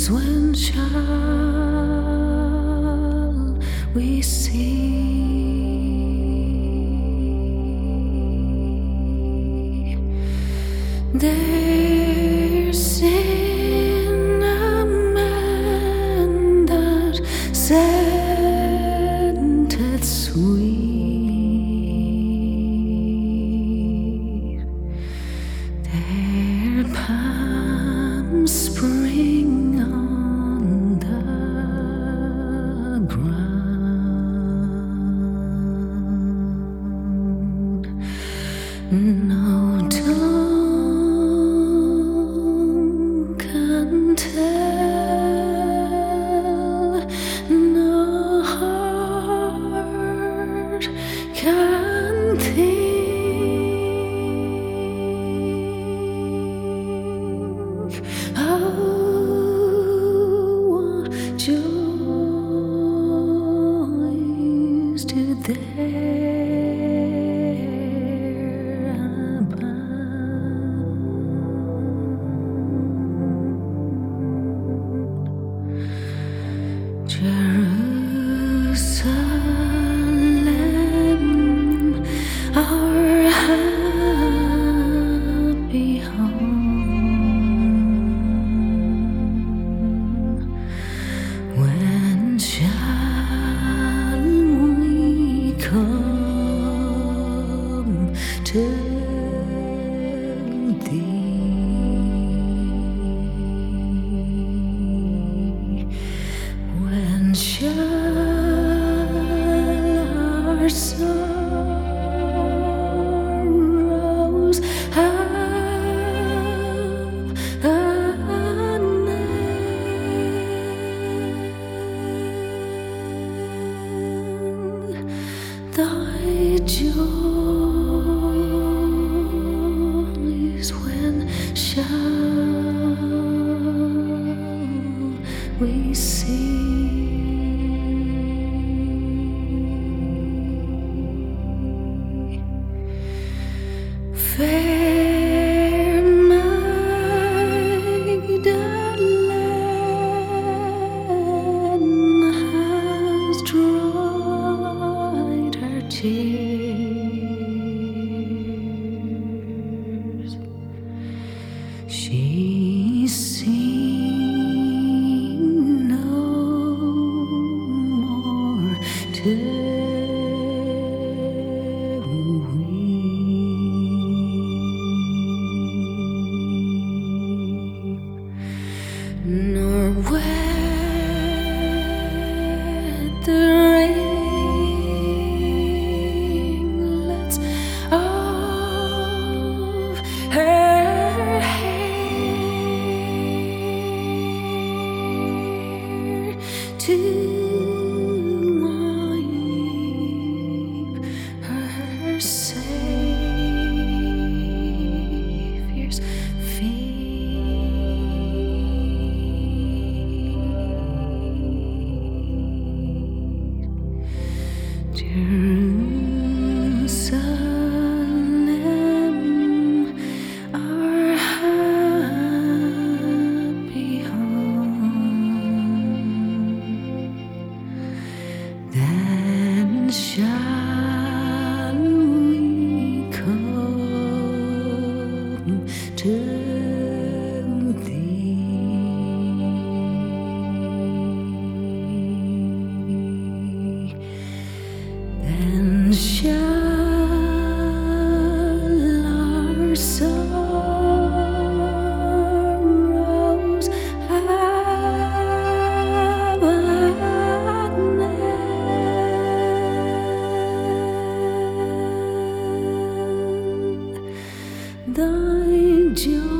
when shall we see? There's in a man that scented sweet. Their palms spring on the ground. No tongue can tell, no heart can think how joys to their abound. Jerusalem, our happy home, when shall we come to thee? When shall our sorrows have an end? Thy joys, when shall we see? Fair Magdalene has dried her tears. She's seen no more to weep, nor wet the ringlets of her hair to wipe her Savior's feet. Jerusalem, our happy home, then shall we come to thee. Then shall our sorrows have an end. Thy joy